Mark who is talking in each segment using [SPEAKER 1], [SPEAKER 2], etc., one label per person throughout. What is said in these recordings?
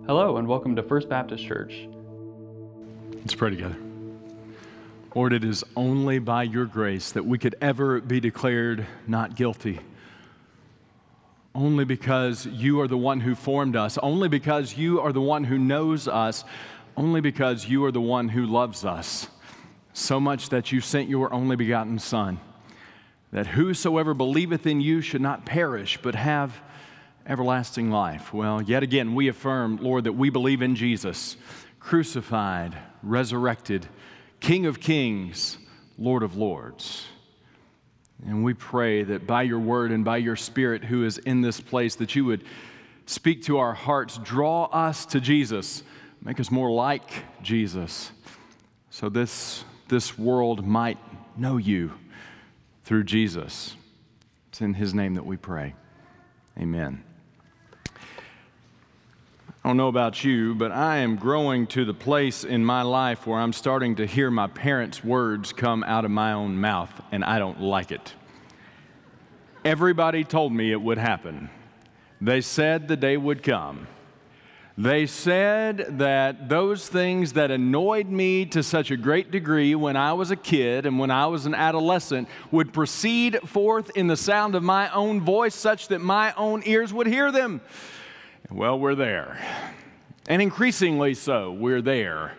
[SPEAKER 1] Hello and welcome to First Baptist Church.
[SPEAKER 2] Let's pray together. Lord, it is only by your grace that we could ever be declared not guilty. Only because you are the one who formed us, only because you are the one who knows us, only because you are the one who loves us, so much that you sent your only begotten Son, that whosoever believeth in you should not perish, but have everlasting life. Well, yet again, we affirm, Lord, that we believe in Jesus, crucified, resurrected, King of kings, Lord of lords. And we pray that by your word and by your Spirit who is in this place, that you would speak to our hearts, draw us to Jesus, make us more like Jesus, so this world might know you through Jesus. It's in his name that we pray. Amen. I don't know about you, but I am growing to the place in my life where I'm starting to hear my parents' words come out of my own mouth, and I don't like it. Everybody told me it would happen. They said the day would come. They said that those things that annoyed me to such a great degree when I was a kid and when I was an adolescent would proceed forth in the sound of my own voice such that my own ears would hear them. Well, we're there. And increasingly so, we're there.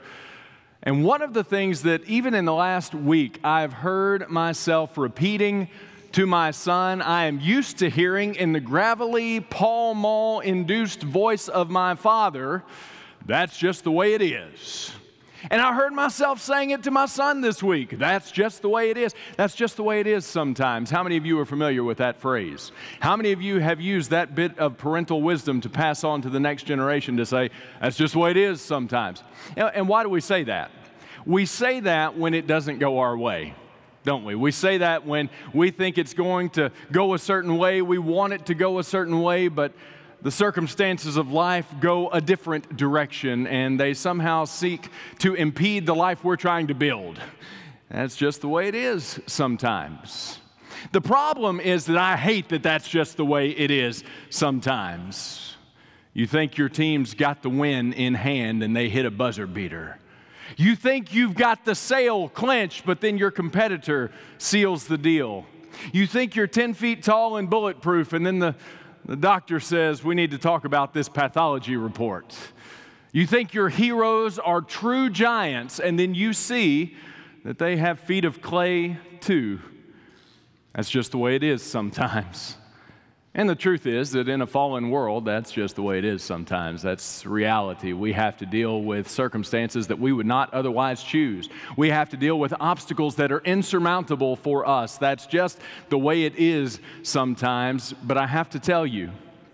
[SPEAKER 2] And one of the things that even in the last week I've heard myself repeating to my son, I am used to hearing in the gravelly, Pall Mall-induced voice of my father, that's just the way it is. And I heard myself saying it to my son this week. That's just the way it is. That's just the way it is sometimes. How many of you are familiar with that phrase? How many of you have used that bit of parental wisdom to pass on to the next generation to say, that's just the way it is sometimes? And why do we say that? We say that when it doesn't go our way, don't we? We say that when we think it's going to go a certain way. We want it to go a certain way, but the circumstances of life go a different direction, and they somehow seek to impede the life we're trying to build. That's just the way it is sometimes. The problem is that I hate that that's just the way it is sometimes. You think your team's got the win in hand, and they hit a buzzer beater. You think you've got the sale clinched, but then your competitor seals the deal. You think you're 10 feet tall and bulletproof, and then the doctor says, we need to talk about this pathology report. You think your heroes are true giants, and then you see that they have feet of clay too. That's just the way it is sometimes. And the truth is that in a fallen world, that's just the way it is sometimes. That's reality. We have to deal with circumstances that we would not otherwise choose. We have to deal with obstacles that are insurmountable for us. That's just the way it is sometimes. But I have to tell you,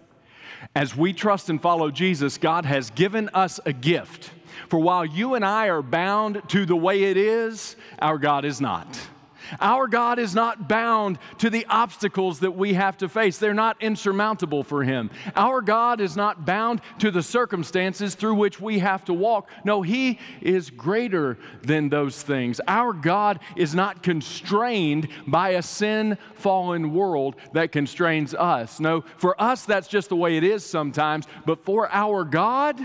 [SPEAKER 2] as we trust and follow Jesus, God has given us a gift. For while you and I are bound to the way it is, our God is not. Our God is not bound to the obstacles that we have to face. They're not insurmountable for Him. Our God is not bound to the circumstances through which we have to walk. No, He is greater than those things. Our God is not constrained by a sin-fallen world that constrains us. No, for us, that's just the way it is sometimes. But for our God,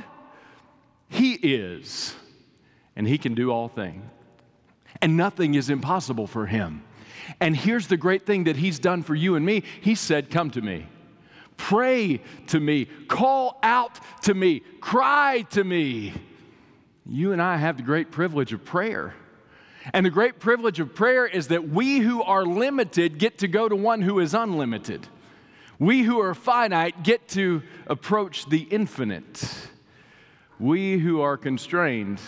[SPEAKER 2] He is. And He can do all things. And nothing is impossible for Him. And here's the great thing that He's done for you and me. He said, come to me. Pray to me. Call out to me. Cry to me. You and I have the great privilege of prayer. And the great privilege of prayer is that we who are limited get to go to one who is unlimited. We who are finite get to approach the infinite. We who are constrained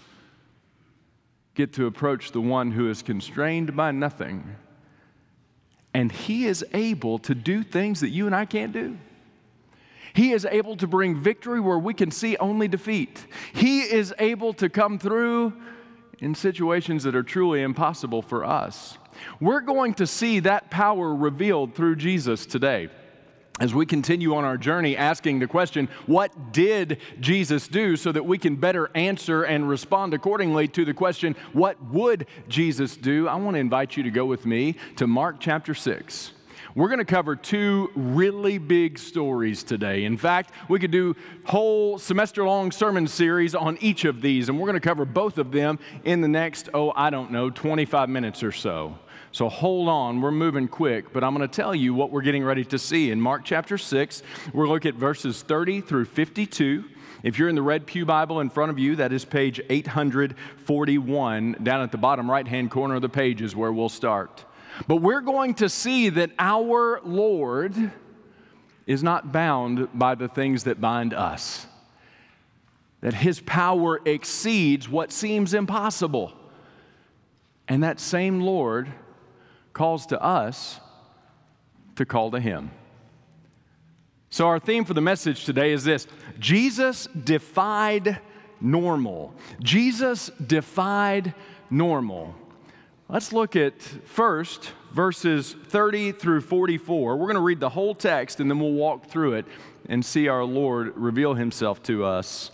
[SPEAKER 2] get to approach the one who is constrained by nothing. And He is able to do things that you and I can't do. He is able to bring victory where we can see only defeat. He is able to come through in situations that are truly impossible for us. We're going to see that power revealed through Jesus today. As we continue on our journey asking the question, what did Jesus do, so that we can better answer and respond accordingly to the question, what would Jesus do? I want to invite you to go with me to Mark chapter 6. We're going to cover two really big stories today. In fact, we could do whole semester-long sermon series on each of these, and we're going to cover both of them in the next, 25 minutes or so. So hold on, we're moving quick, but I'm going to tell you what we're getting ready to see. In Mark chapter 6, we're looking at verses 30 through 52. If you're in the Red Pew Bible in front of you, that is page 841. Down at the bottom right-hand corner of the page is where we'll start. But we're going to see that our Lord is not bound by the things that bind us. That His power exceeds what seems impossible. And that same Lord calls to us to call to Him. So our theme for the message today is this: Jesus defied normal. Jesus defied normal. Let's look at first verses 30 through 44. We're going to read the whole text and then we'll walk through it and see our Lord reveal Himself to us.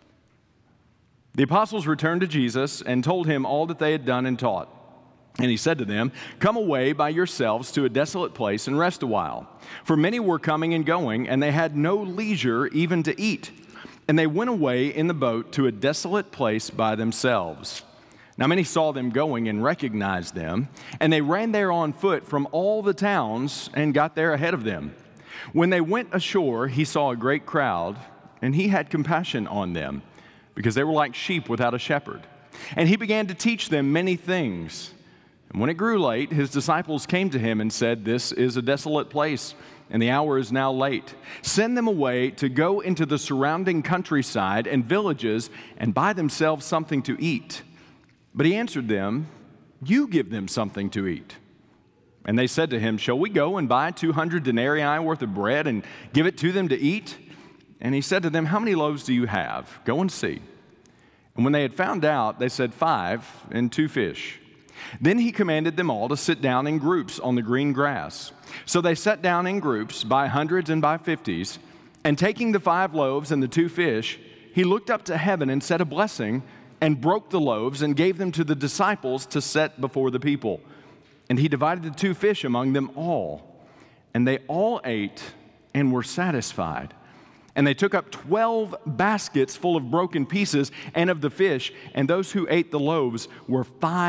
[SPEAKER 2] The apostles returned to Jesus and told Him all that they had done and taught. And He said to them, "Come away by yourselves to a desolate place and rest a while." For many were coming and going, and they had no leisure even to eat. And they went away in the boat to a desolate place by themselves. Now many saw them going and recognized them, and they ran there on foot from all the towns and got there ahead of them. When they went ashore, He saw a great crowd, and He had compassion on them, because they were like sheep without a shepherd. And He began to teach them many things. And when it grew late, His disciples came to Him and said, "This is a desolate place, and the hour is now late. Send them away to go into the surrounding countryside and villages and buy themselves something to eat." But He answered them, "You give them something to eat." And they said to Him, "Shall we go and buy 200 denarii worth of bread and give it to them to eat?" And He said to them, "How many loaves do you have? Go and see." And when they had found out, they said, 5 and 2 fish. Then He commanded them all to sit down in groups on the green grass. So they sat down in groups by hundreds and by fifties. And taking the 5 loaves and the 2 fish, He looked up to heaven and said a blessing, and broke the loaves and gave them to the disciples to set before the people. And He divided the 2 fish among them all. And they all ate and were satisfied. And they took up 12 baskets full of broken pieces and of the fish, and those who ate the loaves were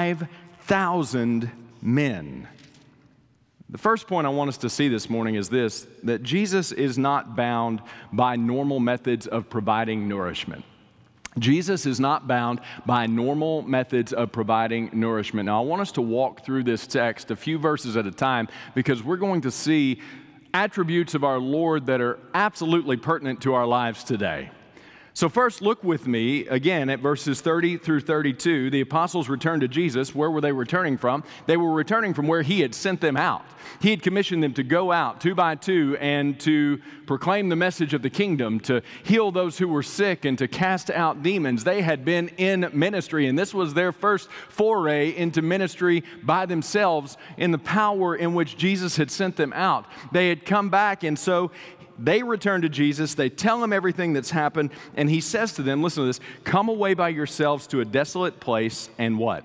[SPEAKER 2] 5,000 men. The first point I want us to see this morning is this: that Jesus is not bound by normal methods of providing nourishment. Jesus is not bound by normal methods of providing nourishment. Now, I want us to walk through this text a few verses at a time, because we're going to see attributes of our Lord that are absolutely pertinent to our lives today. So first, look with me again at verses 30 through 32. The apostles returned to Jesus. Where were they returning from? They were returning from where He had sent them out. He had commissioned them to go out 2 by 2 and to proclaim the message of the kingdom, to heal those who were sick, and to cast out demons. They had been in ministry, and this was their first foray into ministry by themselves in the power in which Jesus had sent them out. They had come back, and so they return to Jesus. They tell Him everything that's happened, and He says to them, listen to this: "Come away by yourselves to a desolate place and" what?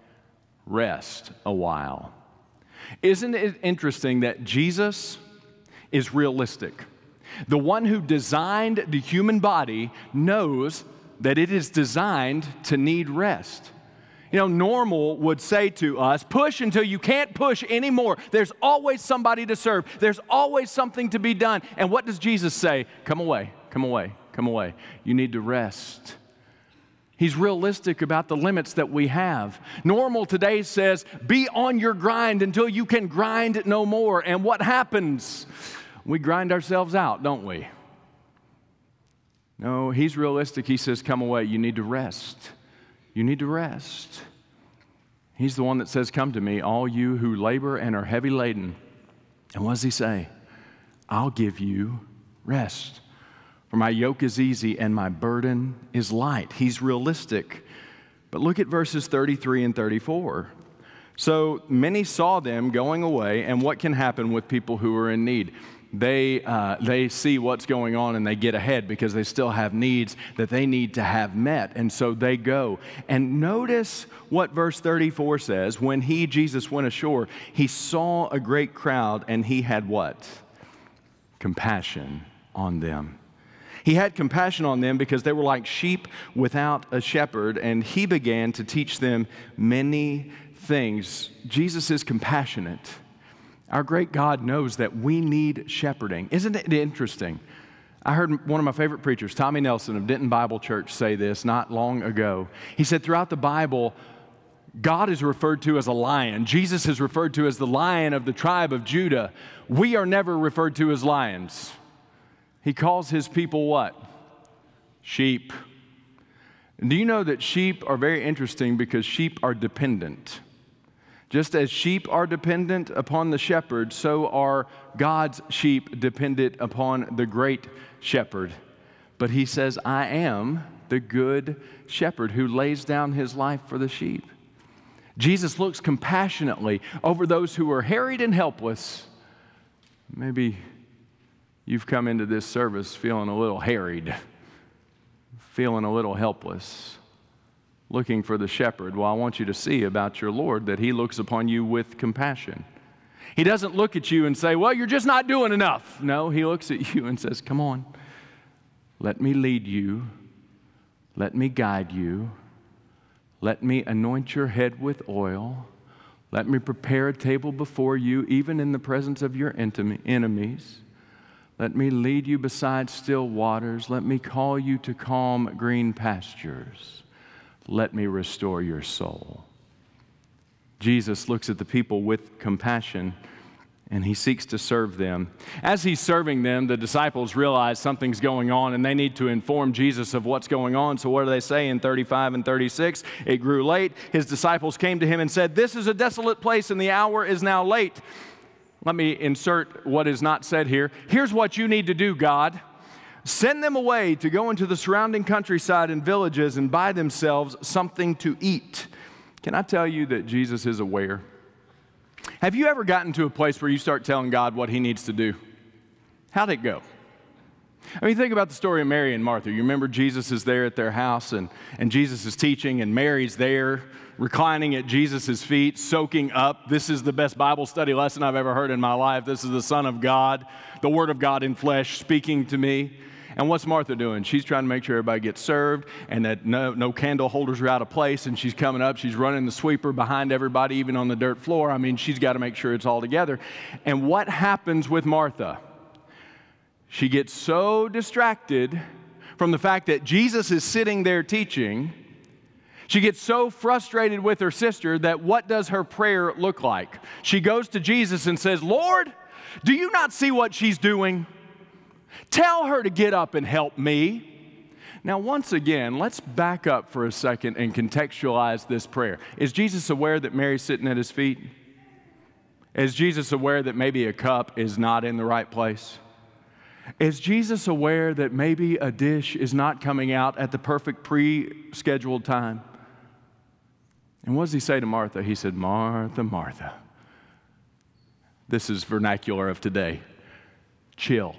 [SPEAKER 2] "Rest a while." Isn't it interesting that Jesus is realistic? The one who designed the human body knows that it is designed to need rest. You know, normal would say to us, push until you can't push anymore. There's always somebody to serve. There's always something to be done. And what does Jesus say? Come away, come away, come away. You need to rest. He's realistic about the limits that we have. Normal today says, be on your grind until you can grind no more. And what happens? We grind ourselves out, don't we? No, He's realistic. He says, come away. You need to rest. You need to rest. He's the one that says, come to me, all you who labor and are heavy laden. And what does He say? I'll give you rest. For my yoke is easy and my burden is light. He's realistic. But look at verses 33 and 34. So many saw them going away, and what can happen with people who are in need? they see what's going on and they get ahead because they still have needs that they need to have met. And so they go. And notice what verse 34 says. When Jesus, went ashore, he saw a great crowd and he had what? Compassion on them. He had compassion on them because they were like sheep without a shepherd, and he began to teach them many things. Jesus is compassionate. Our great God knows that we need shepherding. Isn't it interesting? I heard one of my favorite preachers, Tommy Nelson of Denton Bible Church, say this not long ago. He said, throughout the Bible, God is referred to as a lion. Jesus is referred to as the Lion of the tribe of Judah. We are never referred to as lions. He calls his people what? Sheep. And do you know that sheep are very interesting because sheep are dependent? Just as sheep are dependent upon the shepherd, so are God's sheep dependent upon the great shepherd. But he says, I am the good shepherd who lays down his life for the sheep. Jesus looks compassionately over those who are harried and helpless. Maybe you've come into this service feeling a little harried, feeling a little helpless, looking for the shepherd. Well, I want you to see about your Lord that he looks upon you with compassion. He doesn't look at you and say, well, you're just not doing enough. No, he looks at you and says, come on, let me lead you. Let me guide you. Let me anoint your head with oil. Let me prepare a table before you, even in the presence of your enemies. Let me lead you beside still waters. Let me call you to calm green pastures. Let me restore your soul. Jesus looks at the people with compassion, and he seeks to serve them. As he's serving them, the disciples realize something's going on, and they need to inform Jesus of what's going on. So what do they say in 35 and 36? It grew late. His disciples came to him and said, this is a desolate place, and the hour is now late. Let me insert what is not said here. Here's what you need to do, God. Send them away to go into the surrounding countryside and villages and buy themselves something to eat. Can I tell you that Jesus is aware? Have you ever gotten to a place where you start telling God what he needs to do? How'd it go? I mean, think about the story of Mary and Martha. You remember Jesus is there at their house and Jesus is teaching and Mary's there reclining at Jesus' feet, soaking up. This is the best Bible study lesson I've ever heard in my life. This is the Son of God, the Word of God in flesh speaking to me. And what's Martha doing? She's trying to make sure everybody gets served and that no candle holders are out of place, and she's coming up. She's running the sweeper behind everybody, even on the dirt floor. I mean, she's got to make sure it's all together. And what happens with Martha? She gets so distracted from the fact that Jesus is sitting there teaching. She gets so frustrated with her sister that what does her prayer look like? She goes to Jesus and says, Lord, do you not see what she's doing? Tell her to get up and help me. Now, once again, let's back up for a second and contextualize this prayer. Is Jesus aware that Mary's sitting at his feet? Is Jesus aware that maybe a cup is not in the right place? Is Jesus aware that maybe a dish is not coming out at the perfect pre-scheduled time? And what does he say to Martha? He said, Martha, Martha. This is vernacular of today. Chill.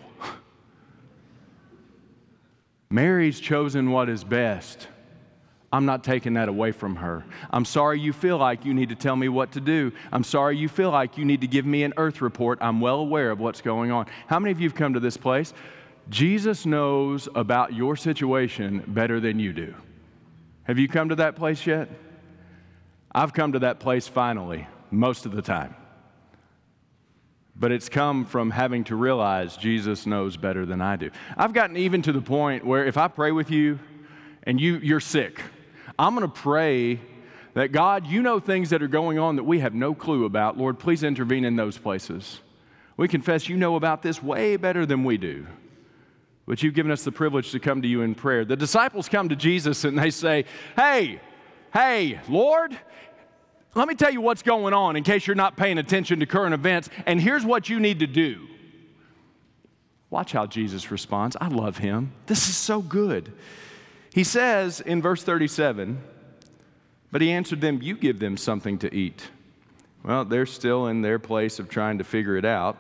[SPEAKER 2] Mary's chosen what is best. I'm not taking that away from her. I'm sorry you feel like you need to tell me what to do. I'm sorry you feel like you need to give me an earth report. I'm well aware of what's going on. How many of you have come to this place? Jesus knows about your situation better than you do. Have you come to that place yet? I've come to that place finally, most of the time. But it's come from having to realize Jesus knows better than I do. I've gotten even to the point where if I pray with you and you're sick, I'm going to pray that God, you know things that are going on that we have no clue about. Lord, please intervene in those places. We confess you know about this way better than we do. But you've given us the privilege to come to you in prayer. The disciples come to Jesus and they say, hey, Lord, let me tell you what's going on in case you're not paying attention to current events, and here's what you need to do. Watch how Jesus responds. I love him. This is so good. He says in verse 37, but he answered them, you give them something to eat. Well, they're still in their place of trying to figure it out.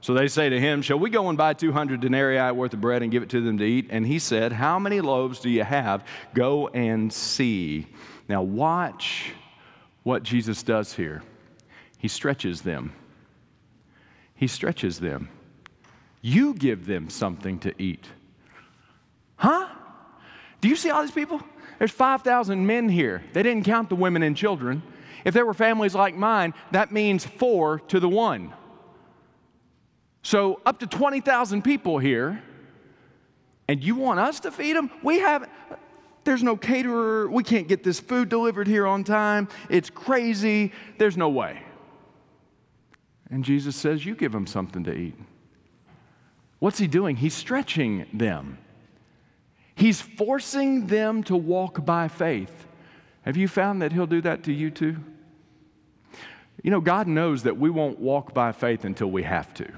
[SPEAKER 2] So they say to him, shall we go and buy 200 denarii worth of bread and give it to them to eat? And he said, how many loaves do you have? Go and see. Now watch what Jesus does here. He stretches them. He stretches them. You give them something to eat. Huh? Do you see all these people? There's 5,000 men here. They didn't count the women and children. If there were families like mine, that means 4 to the 1. So up to 20,000 people here, and you want us to feed them? There's no caterer. We can't get this food delivered here on time. It's crazy. There's no way. And Jesus says, you give them something to eat. What's he doing? He's stretching them. He's forcing them to walk by faith. Have you found that he'll do that to you too? You know, God knows that we won't walk by faith until we have to.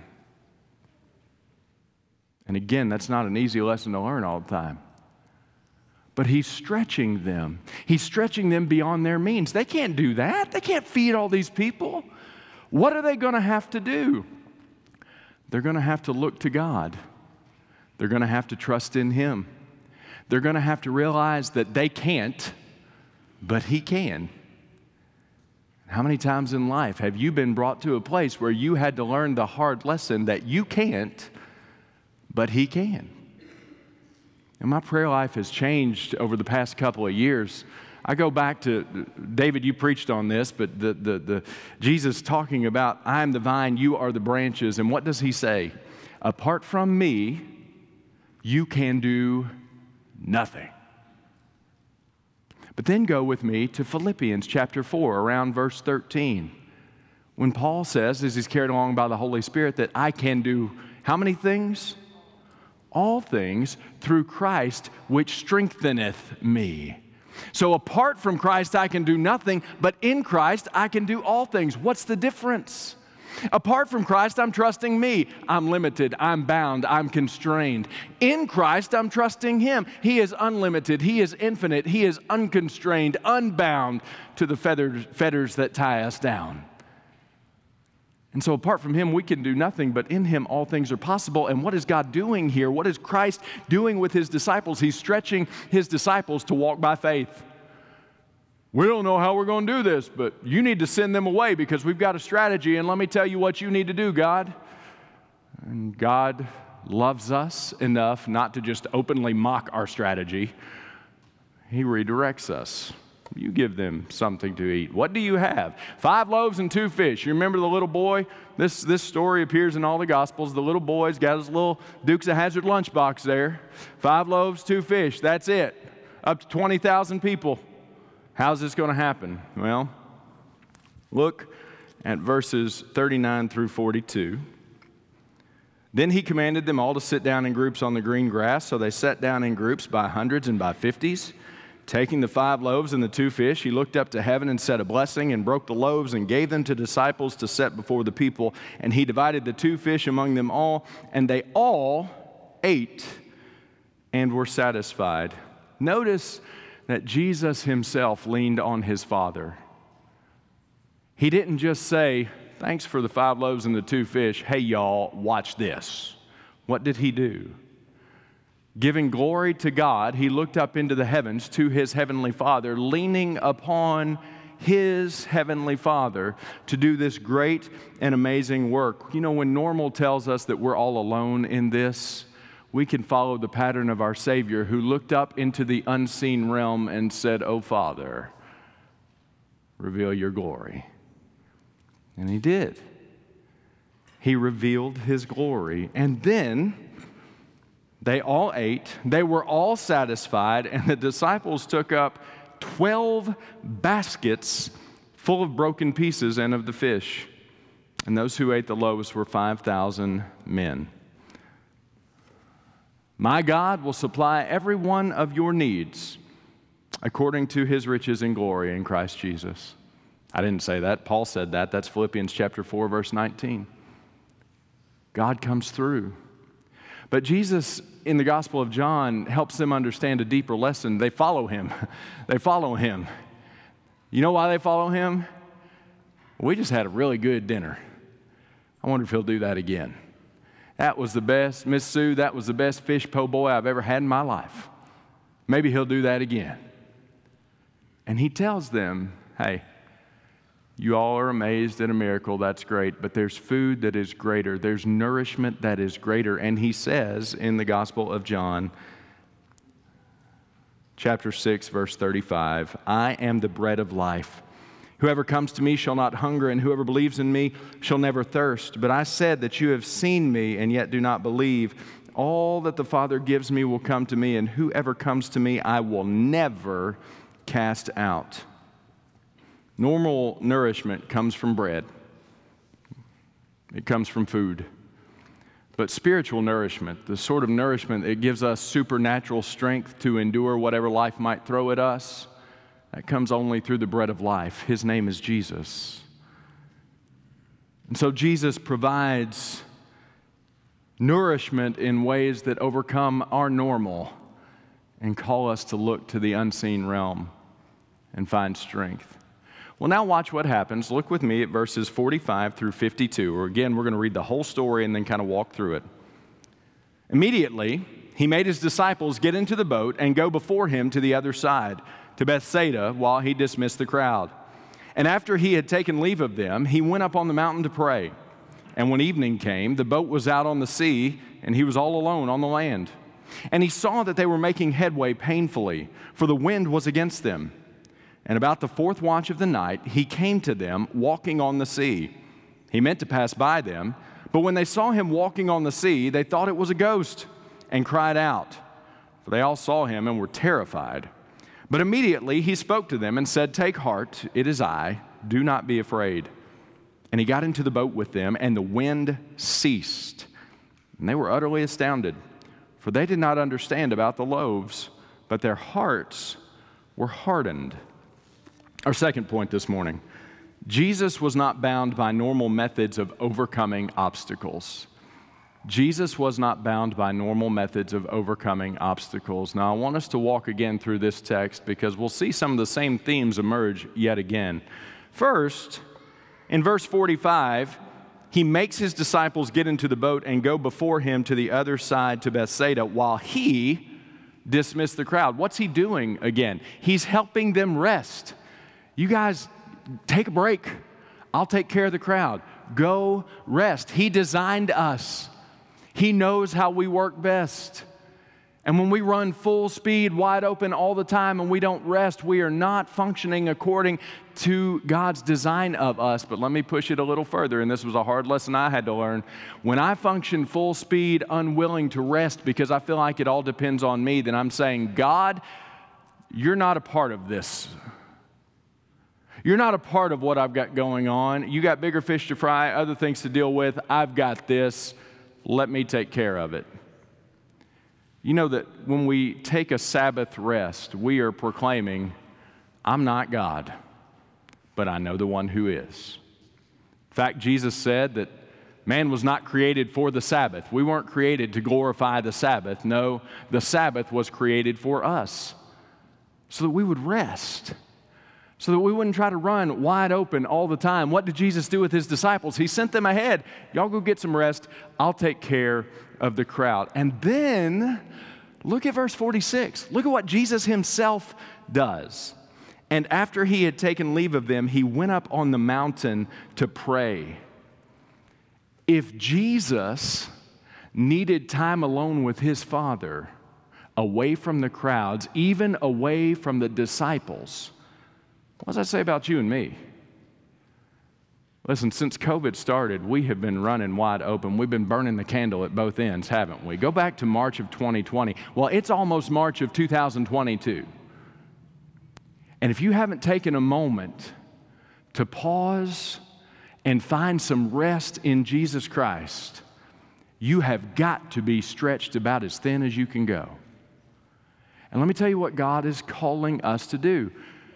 [SPEAKER 2] And again, that's not an easy lesson to learn all the time. But he's stretching them. He's stretching them beyond their means. They can't do that. They can't feed all these people. What are they going to have to do? They're going to have to look to God. They're going to have to trust in him. They're going to have to realize that they can't, but he can. How many times in life have you been brought to a place where you had to learn the hard lesson that you can't, but he can? And my prayer life has changed over the past couple of years. I go back to, David, you preached on this, but the Jesus talking about, I am the vine, you are the branches. And what does he say? Apart from me, you can do nothing. But then go with me to Philippians chapter 4, around verse 13. When Paul says, as he's carried along by the Holy Spirit, that I can do how many things? All things through Christ, which strengtheneth me. So apart from Christ, I can do nothing, but in Christ, I can do all things. What's the difference? Apart from Christ, I'm trusting me. I'm limited, I'm bound, I'm constrained. In Christ, I'm trusting him. He is unlimited, he is infinite, he is unconstrained, unbound to the fetters that tie us down. And so apart from him, we can do nothing, but in him all things are possible. And what is God doing here? What is Christ doing with his disciples? He's stretching his disciples to walk by faith. We don't know how we're going to do this, but you need to send them away because we've got a strategy, and let me tell you what you need to do, God. And God loves us enough not to just openly mock our strategy. He redirects us. You give them something to eat. What do you have? 5 loaves and 2 fish. You remember the little boy? This story appears in all the Gospels. The little boy's got his little Dukes of Hazzard lunchbox there. 5 loaves, 2 fish. That's it. Up to 20,000 people. How's this going to happen? Well, look at verses 39 through 42. Then he commanded them all to sit down in groups on the green grass. So they sat down in groups by hundreds and by 50s. Taking the 5 loaves and the 2 fish, he looked up to heaven and said a blessing and broke the loaves and gave them to disciples to set before the people. And he divided the 2 fish among them all, and they all ate and were satisfied. Notice that Jesus himself leaned on his Father. He didn't just say, thanks for the 5 loaves and the 2 fish. Hey, y'all, watch this. What did he do? Giving glory to God, he looked up into the heavens to his heavenly Father, leaning upon his heavenly Father to do this great and amazing work. You know, when Normal tells us that we're all alone in this, we can follow the pattern of our Savior who looked up into the unseen realm and said, "Oh, Father, reveal your glory." And he did. He revealed his glory. And then they all ate, they were all satisfied, and the disciples took up 12 baskets full of broken pieces and of the fish. And those who ate the loaves were 5,000 men. My God will supply every one of your needs according to his riches and glory in Christ Jesus. I didn't say that. Paul said that. That's Philippians chapter 4, verse 19. God comes through. But Jesus, in the Gospel of John, helps them understand a deeper lesson. They follow him. They follow him. You know why they follow him? We just had a really good dinner. I wonder if he'll do that again. That was the best, Miss Sue, that was the best fish po' boy I've ever had in my life. Maybe he'll do that again. And he tells them, hey, you all are amazed at a miracle, that's great, but there's food that is greater. There's nourishment that is greater. And he says in the Gospel of John, chapter 6, verse 35, I am the bread of life. Whoever comes to me shall not hunger, and whoever believes in me shall never thirst. But I said that you have seen me and yet do not believe. All that the Father gives me will come to me, and whoever comes to me I will never cast out. Normal nourishment comes from bread. It comes from food. But spiritual nourishment, the sort of nourishment that gives us supernatural strength to endure whatever life might throw at us, that comes only through the bread of life. His name is Jesus. And so Jesus provides nourishment in ways that overcome our normal and call us to look to the unseen realm and find strength. Well, now watch what happens. Look with me at verses 45 through 52. Or again, we're going to read the whole story and then kind of walk through it. Immediately, he made his disciples get into the boat and go before him to the other side, to Bethsaida, while he dismissed the crowd. And after he had taken leave of them, he went up on the mountain to pray. And when evening came, the boat was out on the sea, and he was all alone on the land. And he saw that they were making headway painfully, for the wind was against them. And about the fourth watch of the night, he came to them walking on the sea. He meant to pass by them, but when they saw him walking on the sea, they thought it was a ghost and cried out, for they all saw him and were terrified. But immediately he spoke to them and said, take heart, it is I, do not be afraid. And he got into the boat with them, and the wind ceased. And they were utterly astounded, for they did not understand about the loaves, but their hearts were hardened. Our second point this morning, Jesus was not bound by normal methods of overcoming obstacles. Jesus was not bound by normal methods of overcoming obstacles. Now, I want us to walk again through this text because we'll see some of the same themes emerge yet again. First, in verse 45, he makes his disciples get into the boat and go before him to the other side to Bethsaida while he dismissed the crowd. What's he doing again? He's helping them rest. You guys, take a break. I'll take care of the crowd. Go rest. He designed us. He knows how we work best. And when we run full speed, wide open all the time, and we don't rest, we are not functioning according to God's design of us. But let me push it a little further, and this was a hard lesson I had to learn. When I function full speed, unwilling to rest because I feel like it all depends on me, then I'm saying, God, you're not a part of this. You're not a part of what I've got going on. You got bigger fish to fry, other things to deal with. I've got this. Let me take care of it. You know that when we take a Sabbath rest, we are proclaiming, I'm not God, but I know the one who is. In fact, Jesus said that man was not created for the Sabbath. We weren't created to glorify the Sabbath. No, the Sabbath was created for us so that we would rest, so that we wouldn't try to run wide open all the time. What did Jesus do with his disciples? He sent them ahead. Y'all go get some rest. I'll take care of the crowd. And then, look at verse 46. Look at what Jesus himself does. And after he had taken leave of them, he went up on the mountain to pray. If Jesus needed time alone with his Father, away from the crowds, even away from the disciples, what does that say about you and me? Listen, since COVID started, we have been running wide open. We've been burning the candle at both ends, haven't we? Go back to March of 2020. Well, it's almost March of 2022. And if you haven't taken a moment to pause and find some rest in Jesus Christ, you have got to be stretched about as thin as you can go. And let me tell you what God is calling us to do.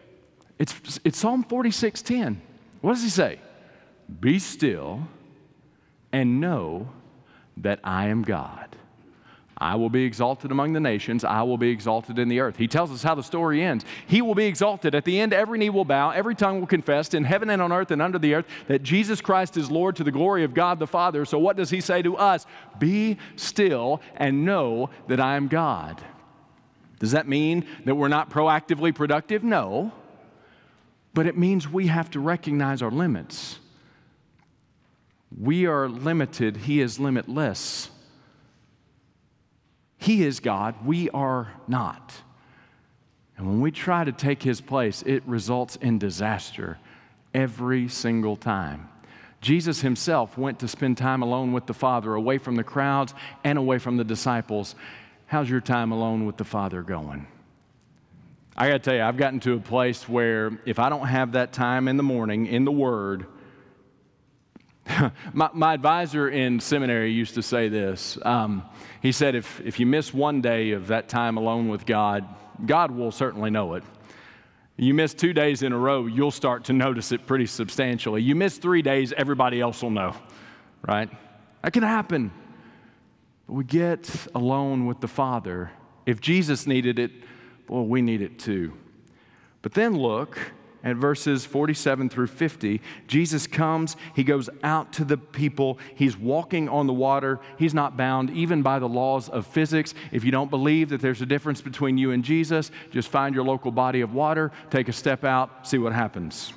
[SPEAKER 2] It's Psalm 46:10. What does he say? Be still and know that I am God. I will be exalted among the nations. I will be exalted in the earth. He tells us how the story ends. He will be exalted. At the end, every knee will bow, every tongue will confess in heaven and on earth and under the earth that Jesus Christ is Lord to the glory of God the Father. So what does he say to us? Be still and know that I am God. Does that mean that we're not proactively productive? No. But it means we have to recognize our limits. We are limited. He is limitless. He is God. We are not. And when we try to take his place, it results in disaster every single time. Jesus himself went to spend time alone with the Father, away from the crowds and away from the disciples. How's your time alone with the Father going? I got to tell you, I've gotten to a place where if I don't have that time in the morning in the Word, my advisor in seminary used to say this. He said, if you miss one day of that time alone with God, God will certainly know it. You miss 2 days in a row, you'll start to notice it pretty substantially. You miss 3 days, everybody else will know, right? That can happen. But we get alone with the Father. If Jesus needed it, well, we need it too. But then look at verses 47 through 50. Jesus comes, he goes out to the people, he's walking on the water, he's not bound even by the laws of physics. If you don't believe that there's a difference between you and Jesus, just find your local body of water, take a step out, see what happens.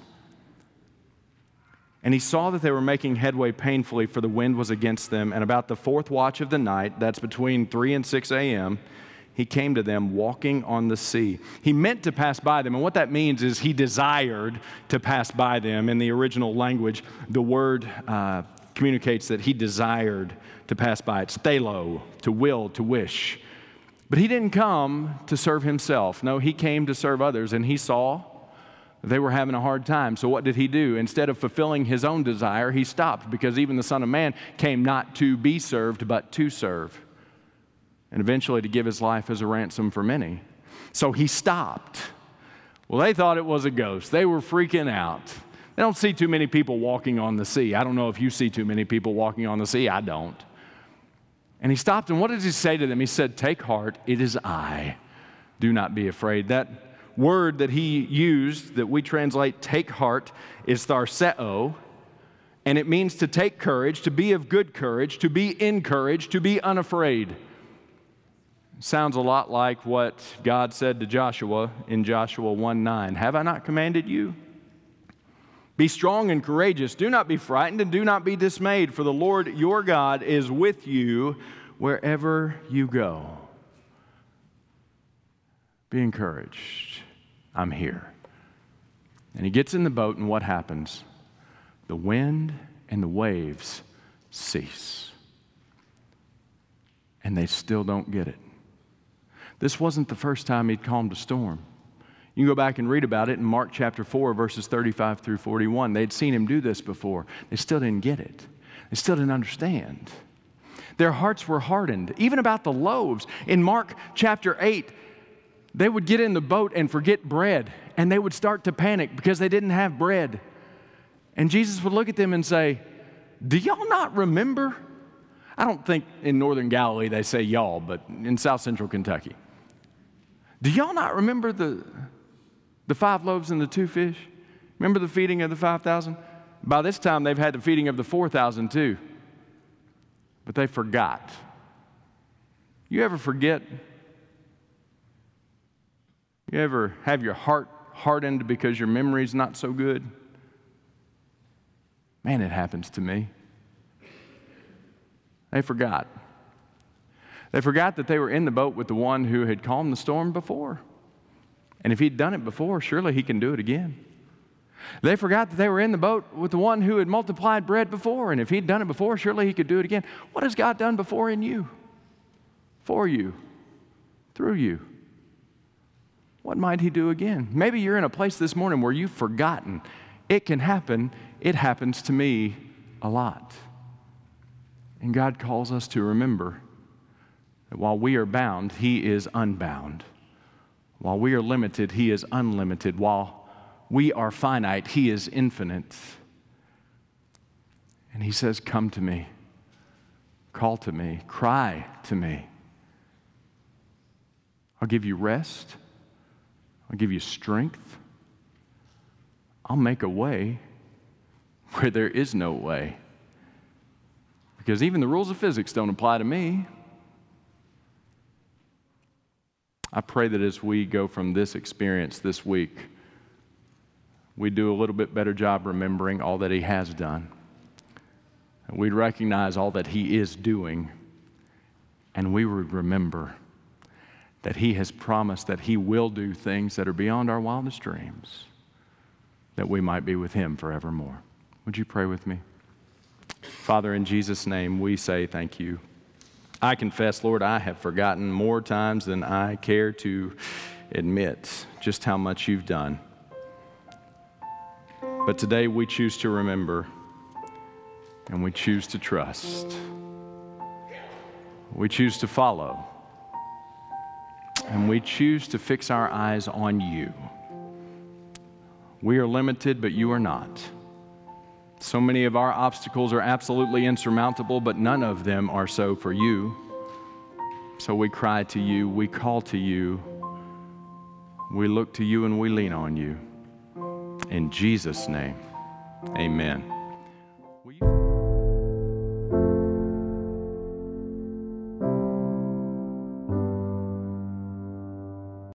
[SPEAKER 2] And he saw that they were making headway painfully, for the wind was against them, and about the fourth watch of the night, that's between 3 and 6 a.m., he came to them walking on the sea. He meant to pass by them, and what that means is he desired to pass by them. In the original language, the word communicates that he desired to pass by. It's thelo, to will, to wish. But he didn't come to serve himself. No, he came to serve others, and he saw they were having a hard time. So what did he do? Instead of fulfilling his own desire, he stopped, because even the Son of Man came not to be served, but to serve, and eventually to give his life as a ransom for many. So he stopped. Well, they thought it was a ghost. They were freaking out. They don't see too many people walking on the sea. I don't know if you see too many people walking on the sea. I don't. And he stopped, and what did he say to them? He said, "Take heart, it is I. Do not be afraid." That word that he used, that we translate take heart, is tharseo, and it means to take courage, to be of good courage, to be encouraged, to be unafraid. Sounds a lot like what God said to Joshua in Joshua 1:9. Have I not commanded you? Be strong and courageous. Do not be frightened and do not be dismayed, for the Lord your God is with you wherever you go. Be encouraged. I'm here. And he gets in the boat, and what happens? The wind and the waves cease. And they still don't get it. This wasn't the first time he'd calmed a storm. You can go back and read about it in Mark chapter 4, verses 35 through 41. They'd seen him do this before. They still didn't get it. They still didn't understand. Their hearts were hardened, even about the loaves. In Mark chapter 8, they would get in the boat and forget bread, and they would start to panic because they didn't have bread. And Jesus would look at them and say, "Do y'all not remember?" I don't think in northern Galilee they say y'all, but in south central Kentucky. Do y'all not remember the 5 loaves and the 2 fish? Remember the feeding of the 5,000? By this time, they've had the feeding of the 4,000 too. But they forgot. You ever forget? You ever have your heart hardened because your memory's not so good? Man, it happens to me. They forgot. They forgot that they were in the boat with the one who had calmed the storm before. And if he'd done it before, surely he can do it again. They forgot that they were in the boat with the one who had multiplied bread before. And if he'd done it before, surely he could do it again. What has God done before in you? For you? Through you? What might he do again? Maybe you're in a place this morning where you've forgotten. It can happen. It happens to me a lot. And God calls us to remember that while we are bound, he is unbound. While we are limited, he is unlimited. While we are finite, he is infinite. And he says, "Come to me, call to me, cry to me, I'll give you rest. I'll give you strength. I'll make a way where there is no way. Because even the rules of physics don't apply to me. I pray that as we go from this experience this week, we do a little bit better job remembering all that He has done. And we'd recognize all that He is doing. And we would remember that He has promised that He will do things that are beyond our wildest dreams, that we might be with Him forevermore. Would you pray with me? Father, in Jesus' name, we say thank you. I confess, Lord, I have forgotten more times than I care to admit just how much you've done. But today we choose to remember, and we choose to trust. We choose to follow, and we choose to fix our eyes on you. We are limited, but you are not. So many of our obstacles are absolutely insurmountable, but none of them are so for you. So we cry to you, we call to you, we look to you, and we lean on you. In Jesus' name, amen.